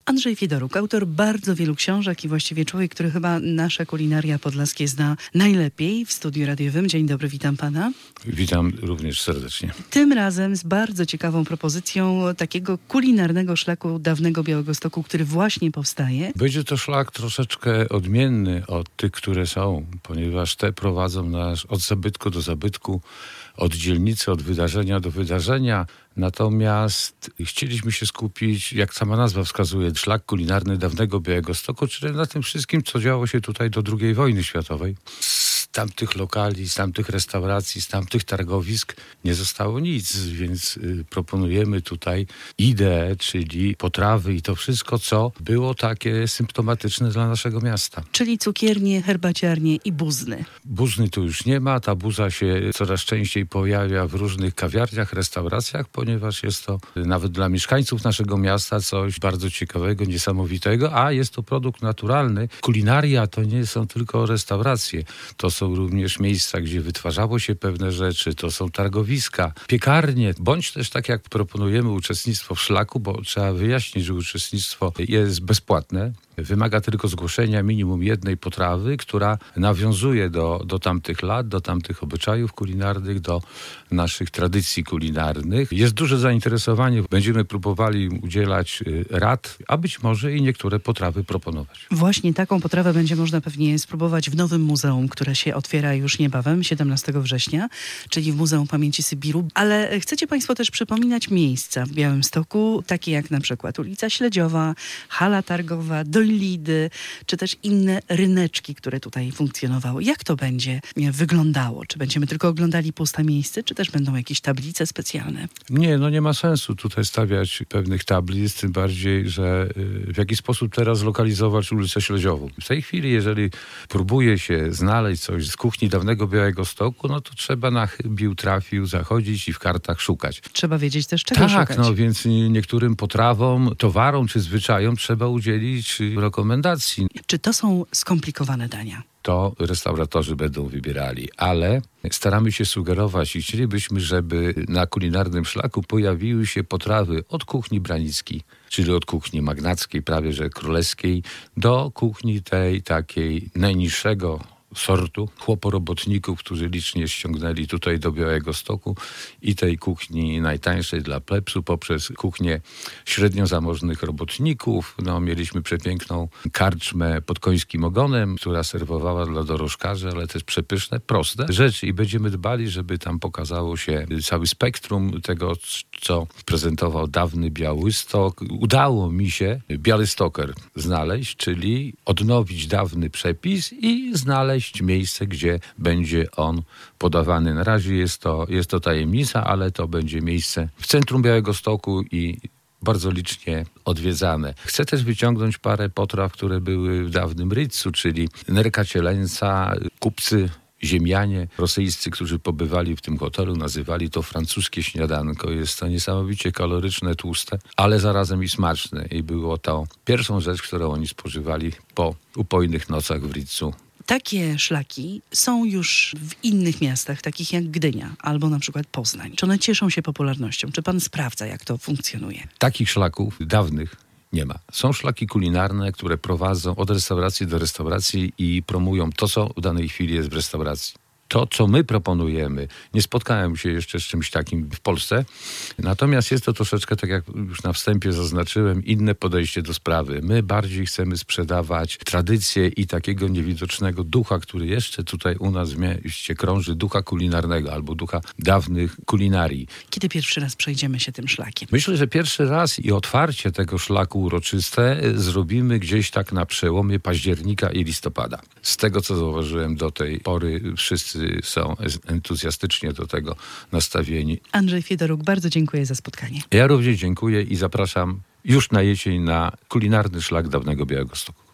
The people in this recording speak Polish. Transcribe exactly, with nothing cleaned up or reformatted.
Andrzej Fiedoruk, autor bardzo wielu książek i właściwie człowiek, który chyba nasze kulinaria podlaskie zna najlepiej w studiu radiowym. Dzień dobry, witam pana. Witam również serdecznie. Tym razem z bardzo ciekawą propozycją takiego kulinarnego szlaku dawnego Białegostoku, który właśnie powstaje. Będzie to szlak troszeczkę odmienny od tych, które są, ponieważ te prowadzą nas od zabytku do zabytku, od dzielnicy, od wydarzenia do wydarzenia. Natomiast chcieliśmy się skupić, jak sama nazwa wskazuje, szlak kulinarny dawnego Białegostoku, czyli na tym wszystkim, co działo się tutaj do drugiej wojny światowej. Z tamtych lokali, z tamtych restauracji, z tamtych targowisk nie zostało nic, więc y, proponujemy tutaj ideę, czyli potrawy i to wszystko, co było takie symptomatyczne dla naszego miasta. Czyli cukiernie, herbaciarnie i buzny. Buzny tu już nie ma, ta buza się coraz częściej pojawia w różnych kawiarniach, restauracjach, ponieważ jest to nawet dla mieszkańców naszego miasta coś bardzo ciekawego, niesamowitego, a jest to produkt naturalny. Kulinaria to nie są tylko restauracje, to są również miejsca, gdzie wytwarzało się pewne rzeczy, to są targowiska, piekarnie, bądź też tak jak proponujemy uczestnictwo w szlaku, bo trzeba wyjaśnić, że uczestnictwo jest bezpłatne. Wymaga tylko zgłoszenia minimum jednej potrawy, która nawiązuje do, do tamtych lat, do tamtych obyczajów kulinarnych, do naszych tradycji kulinarnych. Jest duże zainteresowanie. Będziemy próbowali udzielać rad, a być może i niektóre potrawy proponować. Właśnie taką potrawę będzie można pewnie spróbować w nowym muzeum, które się otwiera już niebawem, siedemnastego września, czyli w Muzeum Pamięci Sybiru. Ale chcecie państwo też przypominać miejsca w Białymstoku, takie jak na przykład ulica Śledziowa, hala targowa, Lidy, czy też inne ryneczki, które tutaj funkcjonowały. Jak to będzie wyglądało? Czy będziemy tylko oglądali puste miejsce, czy też będą jakieś tablice specjalne? Nie, no nie ma sensu tutaj stawiać pewnych tablic, tym bardziej, że w jaki sposób teraz zlokalizować ulicę Śledziową. W tej chwili, jeżeli próbuje się znaleźć coś z kuchni dawnego Białegostoku, no to trzeba na chybił, trafił, zachodzić i w kartach szukać. Trzeba wiedzieć też, czego tak, szukać. Tak, no więc niektórym potrawom, towarom czy zwyczajom trzeba udzielić rekomendacji. Czy to są skomplikowane dania? To restauratorzy będą wybierali, ale staramy się sugerować i chcielibyśmy, żeby na kulinarnym szlaku pojawiły się potrawy od kuchni branickiej, czyli od kuchni magnackiej, prawie że królewskiej, do kuchni tej takiej najniższego sortu chłoporobotników, którzy licznie ściągnęli tutaj do Białegostoku i tej kuchni najtańszej dla plebsu poprzez kuchnię średnio zamożnych robotników. No, mieliśmy przepiękną karczmę pod Końskim Ogonem, która serwowała dla dorożkarzy, ale też przepyszne, proste rzeczy i będziemy dbali, żeby tam pokazało się cały spektrum tego, co prezentował dawny Białystok. Udało mi się Bialystoker znaleźć, czyli odnowić dawny przepis i znaleźć miejsce, gdzie będzie on podawany. Na razie jest to, jest to tajemnica, ale to będzie miejsce w centrum Białegostoku i bardzo licznie odwiedzane. Chcę też wyciągnąć parę potraw, które były w dawnym Rydzu, czyli nerka cielęca, kupcy, ziemianie rosyjscy, którzy pobywali w tym hotelu, nazywali to francuskie śniadanko. Jest to niesamowicie kaloryczne, tłuste, ale zarazem i smaczne. I było to pierwszą rzecz, którą oni spożywali po upojnych nocach w Rydzu. Takie szlaki są już w innych miastach, takich jak Gdynia albo na przykład Poznań. Czy one cieszą się popularnością? Czy pan sprawdza, jak to funkcjonuje? Takich szlaków dawnych nie ma. Są szlaki kulinarne, które prowadzą od restauracji do restauracji i promują to, co w danej chwili jest w restauracji. To, co my proponujemy, nie spotkałem się jeszcze z czymś takim w Polsce, natomiast jest to troszeczkę, tak jak już na wstępie zaznaczyłem, inne podejście do sprawy. My bardziej chcemy sprzedawać tradycję i takiego niewidocznego ducha, który jeszcze tutaj u nas w mieście krąży, ducha kulinarnego albo ducha dawnych kulinarii. Kiedy pierwszy raz przejdziemy się tym szlakiem? Myślę, że pierwszy raz i otwarcie tego szlaku uroczyste zrobimy gdzieś tak na przełomie października i listopada. Z tego, co zauważyłem do tej pory, wszyscy są entuzjastycznie do tego nastawieni. Andrzej Fiedoruk, bardzo dziękuję za spotkanie. Ja również dziękuję i zapraszam już na jesień na kulinarny szlak dawnego Białegostoku.